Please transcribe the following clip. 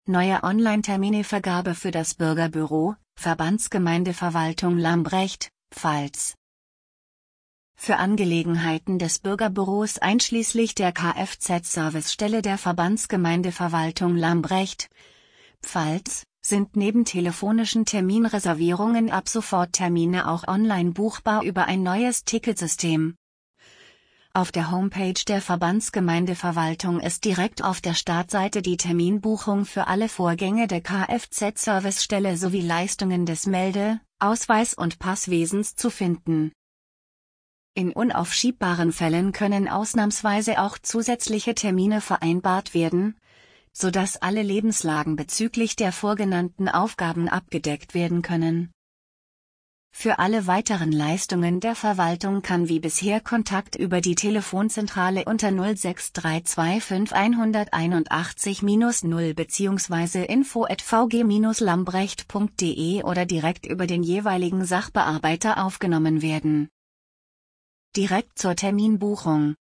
Neue Online-Terminevergabe für das Bürgerbüro, Verbandsgemeindeverwaltung Lambrecht, Pfalz. Für Angelegenheiten des Bürgerbüros einschließlich der Kfz-Servicestelle der Verbandsgemeindeverwaltung Lambrecht, Pfalz, sind neben telefonischen Terminreservierungen ab sofort Termine auch online buchbar über ein neues Ticketsystem. Auf der Homepage der Verbandsgemeindeverwaltung ist direkt auf der Startseite die Terminbuchung für alle Vorgänge der Kfz-Servicestelle sowie Leistungen des Melde-, Ausweis- und Passwesens zu finden. In unaufschiebbaren Fällen können ausnahmsweise auch zusätzliche Termine vereinbart werden, sodass alle Lebenslagen bezüglich der vorgenannten Aufgaben abgedeckt werden können. Für alle weiteren Leistungen der Verwaltung kann wie bisher Kontakt über die Telefonzentrale unter 06325 181-0 bzw. info@vg-lambrecht.de oder direkt über den jeweiligen Sachbearbeiter aufgenommen werden. Direkt zur Terminbuchung.